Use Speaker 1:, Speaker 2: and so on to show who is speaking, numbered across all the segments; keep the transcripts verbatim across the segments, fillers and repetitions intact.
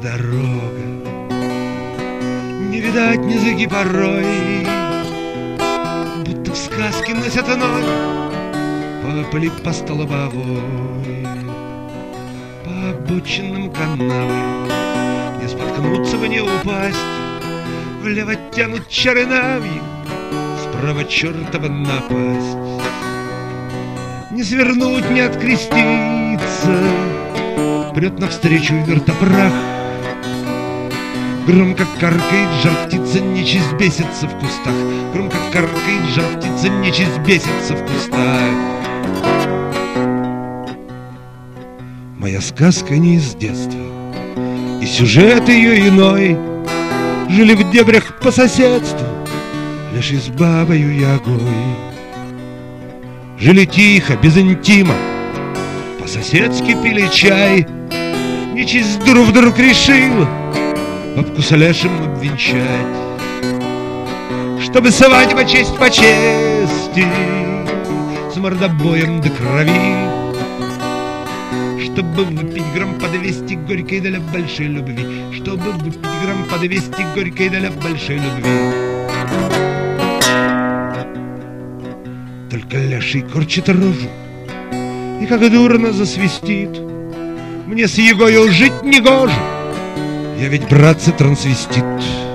Speaker 1: дорога, не видать низги порой, будто в сказке носят ноги по, по столбовой, по обочинам канавы, не споткнуться бы, не упасть, влево тянут чары навьи, справа чертова напасть. Не свернуть, не откреститься, прет навстречу вертопрах. Громко каркает жар птица, нечисть бесится в кустах. Громко каркает жар птица, нечисть бесится в кустах. Моя сказка не из детства, и сюжет ее иной. Жили в дебрях по соседству лишь и с бабою Ягой. Жили тихо, без интима, по-соседски пили чай. Нечисть вдруг вдруг решила бабку с Олешем обвенчать, чтобы свадьба честь по чести, с мордобоем до крови, чтобы выпить грамм по двести горькой для большой любви, чтобы выпить грамм по двести горькой для большой любви. Только леший корчит рожу и как дурно засвистит. Мне с Егою жить не гоже, я ведь, братцы, трансвестит.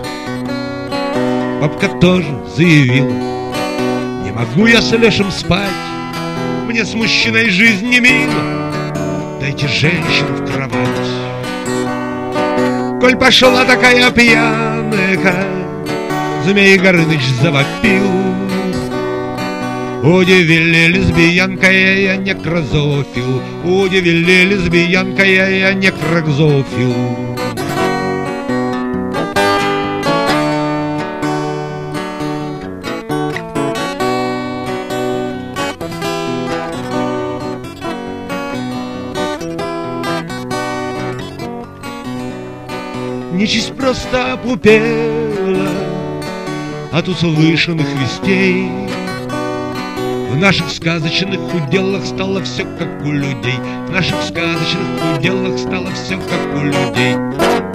Speaker 1: Бабка тоже заявила: не могу я с Лешем спать, мне с мужчиной жизнь не мила, дайте женщину в кровать. Коль пошла такая пьянка, Змей Горыныч завопил: удивили лесбиянка, я некрозофил, удивили лесбиянка, я некрозофил. Нечисть просто опупела от услышанных вестей. В наших сказочных уделах стало все как у людей, в наших сказочных уделах стало все как у людей.